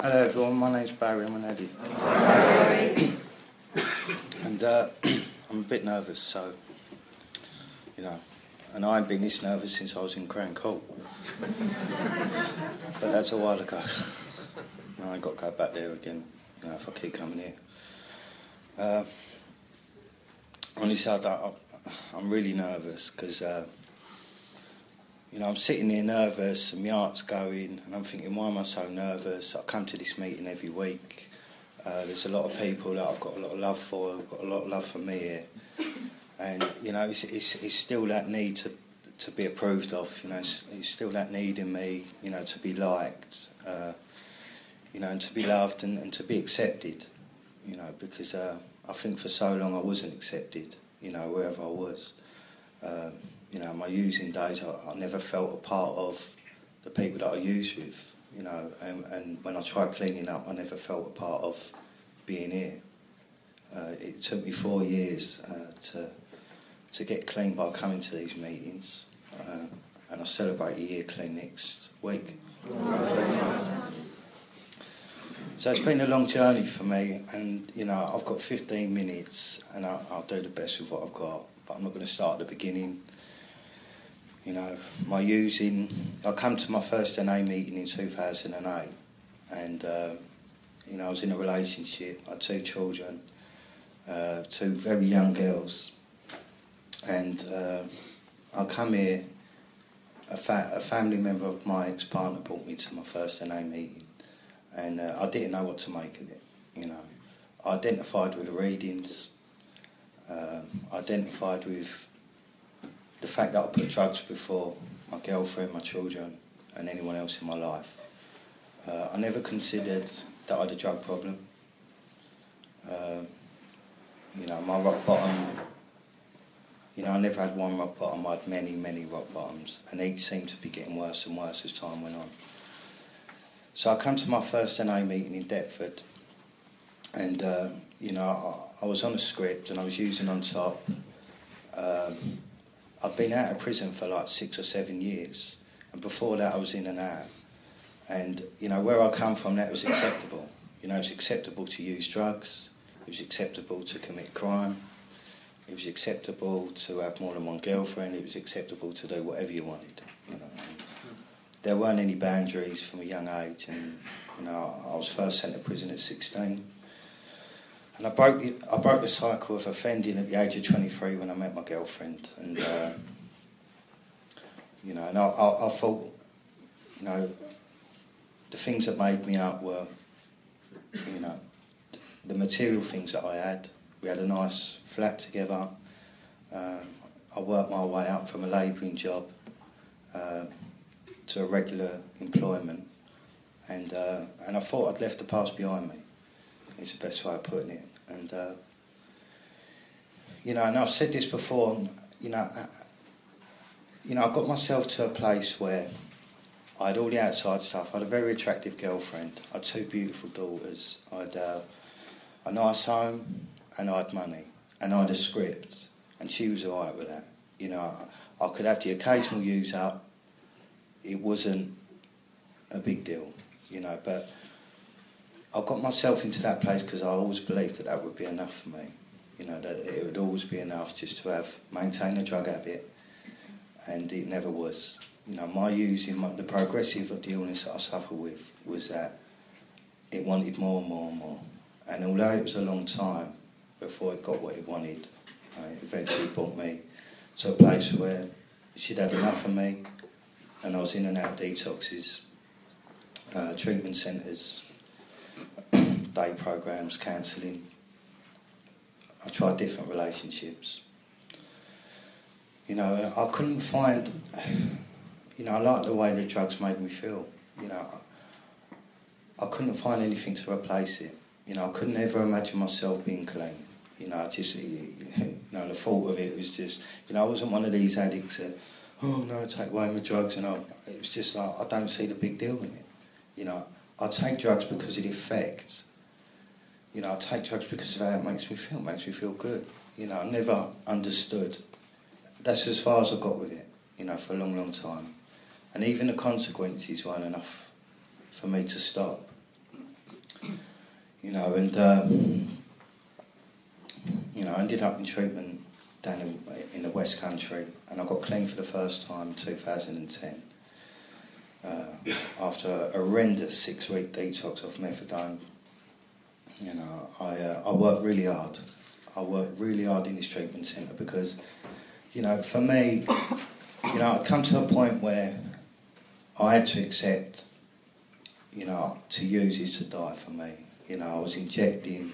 Hello everyone, my name's Barry, I'm an addict. And I'm a bit nervous, so, and I ain't been this nervous since I was in Crown Court. But that's a while ago. And I ain't got to go back there again, if I keep coming here. Honestly, I'm really nervous because, I'm sitting there nervous and my heart's going and I'm thinking, why am I so nervous? I come to this meeting every week. There's a lot of people that I've got a lot of love for, I've got a lot of love for me here. And, it's still that need to be approved of, it's still that need in me, to be liked, and to be loved and to be accepted, because I think for so long I wasn't accepted, wherever I was. My using days, I never felt a part of the people that I used with, and when I tried cleaning up, I never felt a part of being here. It took me 4 years to get clean by coming to these meetings, and I celebrate a year clean next week. So it's been a long journey for me, and I've got 15 minutes, and I'll do the best with what I've got. But I'm not going to start at the beginning. My using, I come to my first NA meeting in 2008, and I was in a relationship. I had 2 children, 2 very young girls, and I come here. A family member of my ex-partner brought me to my first NA meeting, and I didn't know what to make of it. I identified with the readings. Identified with the fact that I put drugs before my girlfriend, my children, and anyone else in my life. I never considered that I had a drug problem. My rock bottom, I never had one rock bottom. I had many, many rock bottoms, and each seemed to be getting worse and worse as time went on. So I come to my first NA meeting in Deptford, and I was on a script and I was using on top. I'd been out of prison for like 6 or 7 years, and before that I was in and out. And where I come from, that was acceptable. It was acceptable to use drugs. It was acceptable to commit crime. It was acceptable to have more than one girlfriend. It was acceptable to do whatever you wanted. There weren't any boundaries from a young age, and I was first sent to prison at 16. And I broke the cycle of offending at the age of 23 when I met my girlfriend, and and I thought, the things that made me up were, the material things that I had. We had a nice flat together. I worked my way up from a labouring job to a regular employment, and I thought I'd left the past behind me. It's the best way of putting it. And, and I've said this before, I got myself to a place where I had all the outside stuff. I had a very attractive girlfriend. I had 2 beautiful daughters. I had a nice home, and I had money. And I had a script, and she was all right with that. I could have the occasional use up. It wasn't a big deal, but I got myself into that place because I always believed that would be enough for me. That it would always be enough just to maintain a drug habit, and it never was. My using, the progressive of the illness that I suffer with was that it wanted more and more and more. And although it was a long time before it got what it wanted, it eventually brought me to a place where she'd had enough of me, and I was in and out of detoxes, treatment centres, day programs, counselling. I tried different relationships. I couldn't find, I liked the way the drugs made me feel. I couldn't find anything to replace it. I couldn't ever imagine myself being clean. The thought of it was just, I wasn't one of these addicts that, oh no, take away my drugs, and it was just like, I don't see the big deal in it. I take drugs because of the effect. I take drugs because of how it makes me feel good. I never understood. That's as far as I got with it, for a long, long time. And even the consequences weren't enough for me to stop. you know, and you know, I ended up in treatment down in the West Country, and I got clean for the first time in 2010 after a horrendous 6-week detox off methadone. You know, I worked really hard. I worked really hard in this treatment centre because, you know, for me, you know, I'd come to a point where I had to accept, you know, to use is to die for me. You know, I was injecting,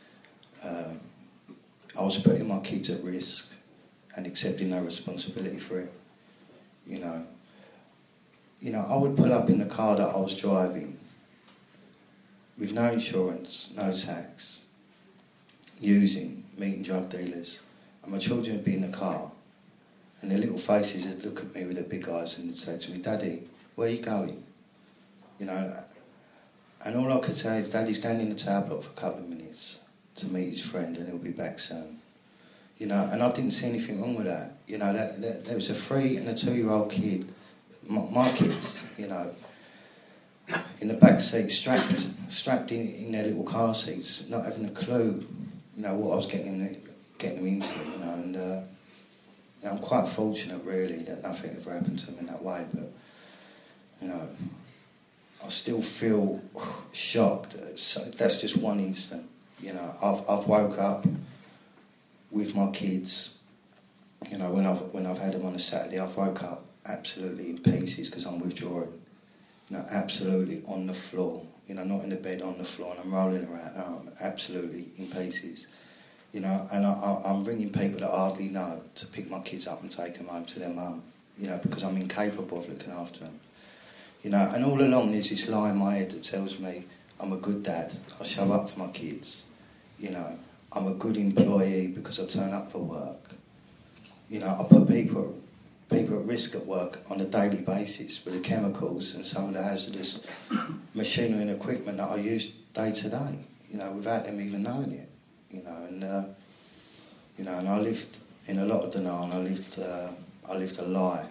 I was putting my kids at risk and accepting no responsibility for it. You know, I would pull up in the car that I was driving with no insurance, no tax, meeting drug dealers, and my children would be in the car, and their little faces would look at me with their big eyes and they'd say to me, "Daddy, where are you going?" You know, and all I could say is, "Daddy's going in the tower block for a couple of minutes to meet his friend and he'll be back soon." You know, and I didn't see anything wrong with that. You know, there was a 3 and a 2-year-old kid, my kids, you know, in the back seat, strapped in their little car seats, not having a clue, you know, what I was getting them into, you know, and I'm quite fortunate, really, that nothing ever happened to them in that way, but, you know, I still feel shocked. That's just one instant, you know. I've woke up with my kids, you know, when I've had them on a Saturday, I've woke up absolutely in pieces because I'm withdrawing. You know, absolutely on the floor. You know, not in the bed, on the floor, and I'm rolling around. No, I'm absolutely in pieces. You know, and I'm ringing people that I hardly know to pick my kids up and take them home to their mum. You know, because I'm incapable of looking after them. You know, and all along there's this lie in my head that tells me I'm a good dad. I show up for my kids. You know, I'm a good employee because I turn up for work. You know, I put people at risk at work on a daily basis with the chemicals and some of the hazardous machinery and equipment that I use day to day, you know, without them even knowing it, you know, and you know, and I lived in a lot of denial, and I lived a lie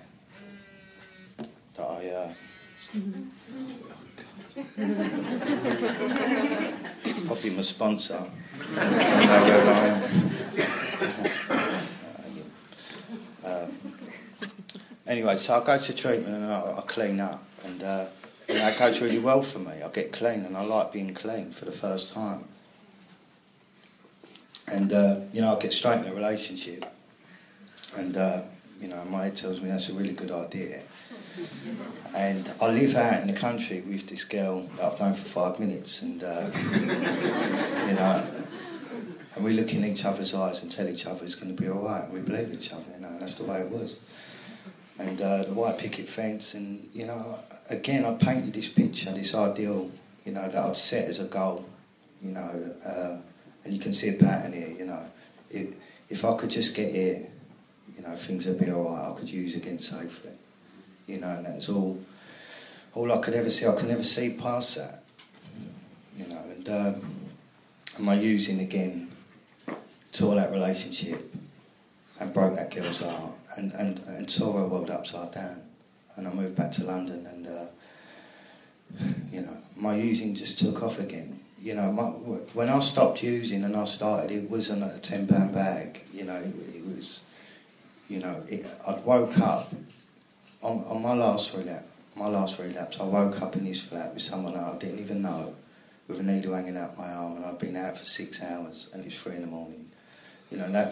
that probably my sponsor, you know where I am. Anyway, so I go to treatment and I clean up, and you know, it goes really well for me. I get clean, and I like being clean for the first time. And you know, I get straight in a relationship, and you know, my head tells me that's a really good idea. And I live out in the country with this girl that I've known for 5 minutes, and you know, and we look in each other's eyes and tell each other it's going to be all right, and we believe each other. You know, and that's the way it was. And the white picket fence, and, you know, again, I painted this picture, this ideal, you know, that I'd set as a goal, you know, and you can see a pattern here, you know. If I could just get here, you know, things would be all right. I could use again safely, you know, and that's all I could ever see. I could never see past that, you know, and my using again tore that relationship and broke that girl's heart and tore her world upside down. And I moved back to London, and you know, my using just took off again. You know, when I stopped using and I started, it wasn't a £10 bag. You know, it was, you know, I'd woke up on my last relapse. I woke up in this flat with someone that I didn't even know, with a needle hanging out my arm, and I'd been out for 6 hours, and it was 3 a.m. You know, that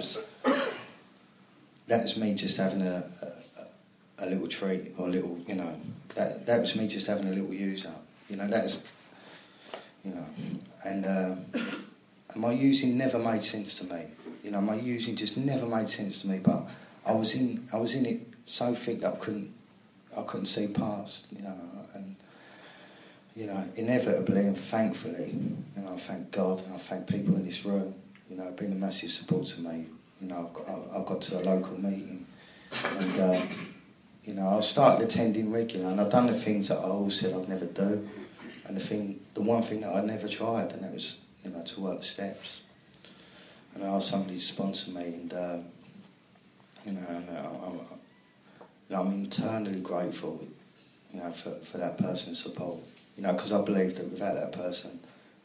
was me just having a little treat, or a little, you know, that was me just having a little use up. You know, that's, you know, and my using never made sense to me. You know, my using just never made sense to me. But I was in it so thick that I couldn't see past. You know, and you know, inevitably and thankfully, you know, I thank God and I thank people in this room. You know, been a massive support to me. You know, I got to a local meeting, and you know, I started attending regular, and I've done the things that I always said I'd never do, and the one thing that I'd never tried, and that was, you know, to work the steps. And I asked somebody to sponsor me, and you know, and I'm internally grateful, you know, for that person's support. You know, because I believe that without that person,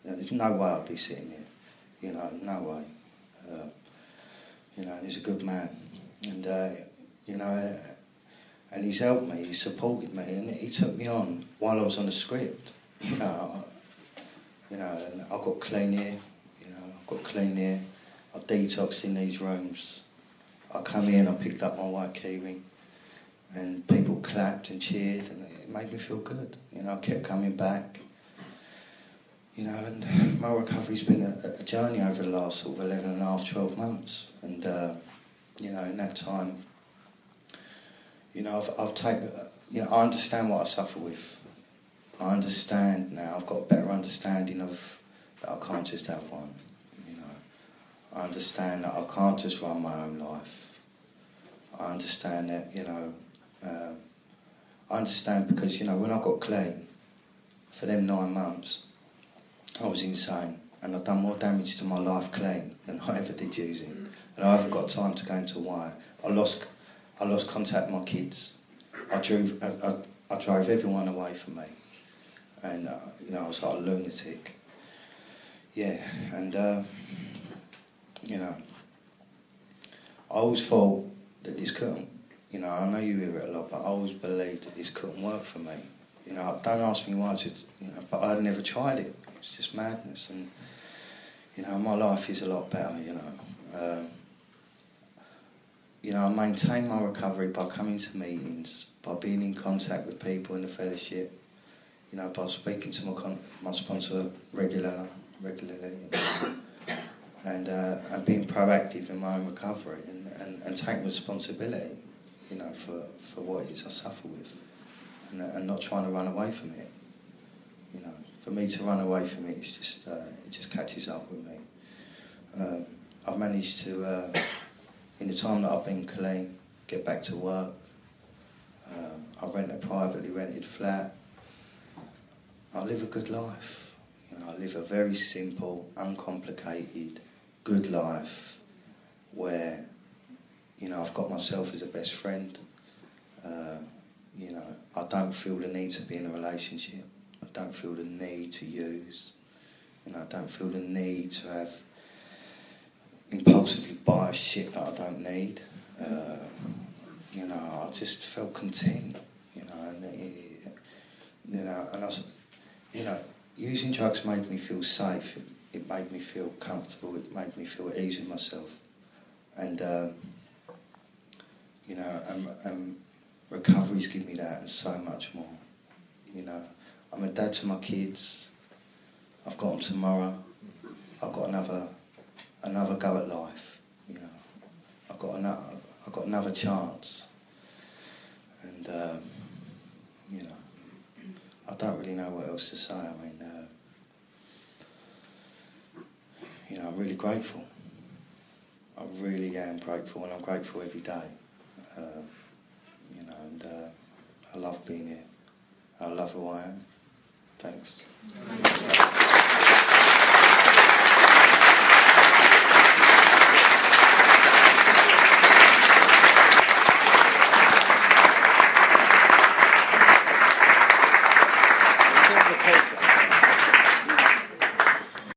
there's no way I'd be sitting here. You know, no way. You know, and he's a good man. And, you know, and he's helped me, he's supported me, and he took me on while I was on the script. You know, and I got clean here. You know, I got clean here. I detoxed in these rooms. I come in, I picked up my white kiwi, and people clapped and cheered, and it made me feel good. You know, I kept coming back. You know, and my recovery's been a journey over the last sort of 11 and a half, 12 months. And, you know, in that time, you know, I've taken, you know, I understand what I suffer with. I understand now, I've got a better understanding of that I can't just have one, you know. I understand that I can't just run my own life. I understand that, you know, I understand because, you know, when I got clean, for them 9 months, I was insane, and I'd done more damage to my life clean than I ever did using. And I haven't got time to go into why. I lost contact with my kids. I drove everyone away from me, and you know, I was like a lunatic. Yeah, and you know, I always thought that this couldn't. You know, I know you hear it a lot, but I always believed that this couldn't work for me. You know, don't ask me why, you know, but I'd never tried it. It's just madness, and you know, my life is a lot better. You know, I maintain my recovery by coming to meetings, by being in contact with people in the fellowship. You know, by speaking to my sponsor regularly, and being proactive in my own recovery, and taking responsibility. You know, for what it is I suffer with, and not trying to run away from it. You know, for me to run away from it, it's just it just catches up with me. I've managed to, in the time that I've been clean, get back to work. I rent a privately rented flat. I live a good life. You know, I live a very simple, uncomplicated, good life where, you know, I've got myself as a best friend. You know, I don't feel the need to be in a relationship. I don't feel the need to use. You know, I don't feel the need to have impulsively buy shit that I don't need. You know, I just felt content. You know, and you know, and you know, using drugs made me feel safe. It made me feel comfortable. It made me feel at ease with myself. And you know, recovery's given me that and so much more. You know, I'm a dad to my kids. I've got them tomorrow. I've got another go at life. You know, I've got another chance. And you know, I don't really know what else to say. I mean, you know, I'm really grateful. I really am grateful, and I'm grateful every day. You know, and I love being here. I love who I am. Thanks.